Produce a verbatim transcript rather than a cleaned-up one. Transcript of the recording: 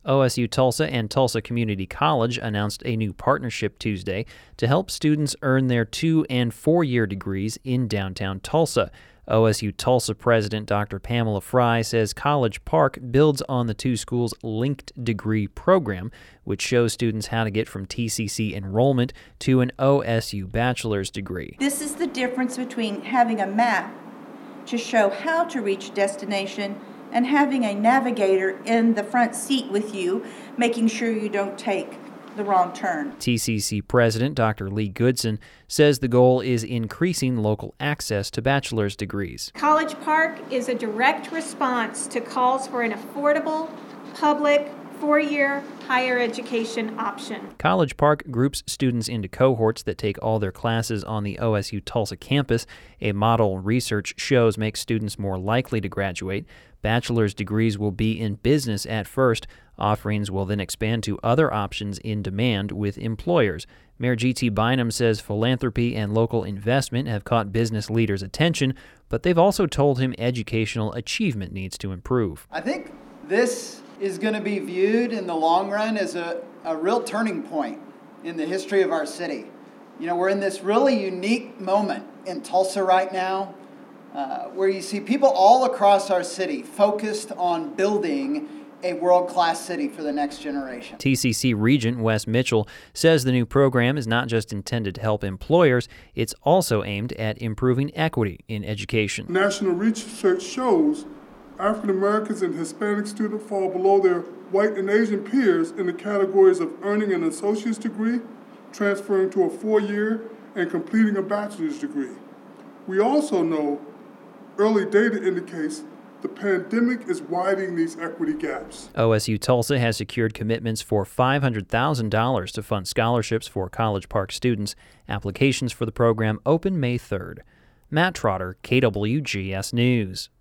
O S U Tulsa and Tulsa Community College announced a new partnership Tuesday to help students earn their two- and four-year degrees in downtown Tulsa. O S U Tulsa President Doctor Pamela Fry says College Park builds on the two schools' linked degree program, which shows students how to get from T C C enrollment to an O S U bachelor's degree. This is the difference between having a map to show how to reach a destination and having a navigator in the front seat with you, making sure you don't take the wrong turn. T C C President Doctor Lee Goodson says the goal is increasing local access to bachelor's degrees. College Park is a direct response to calls for an affordable, public, four-year higher education option. College Park groups students into cohorts that take all their classes on the O S U Tulsa campus. A model research shows makes students more likely to graduate. Bachelor's degrees will be in business at first. Offerings will then expand to other options in demand with employers. Mayor G T Bynum says philanthropy and local investment have caught business leaders' attention, but they've also told him educational achievement needs to improve. I think this is going to be viewed in the long run as a, a real turning point in the history of our city. You know, we're in this really unique moment in Tulsa right now, uh, where you see people all across our city focused on building a world-class city for the next generation. T C C Regent Wes Mitchell says the new program is not just intended to help employers, it's also aimed at improving equity in education. National research shows African Americans and Hispanic students fall below their white and Asian peers in the categories of earning an associate's degree, transferring to a four-year, and completing a bachelor's degree. We also know early data indicates the pandemic is widening these equity gaps. O S U Tulsa has secured commitments for five hundred thousand dollars to fund scholarships for College Park students. Applications for the program open May third. Matt Trotter, K W G S News.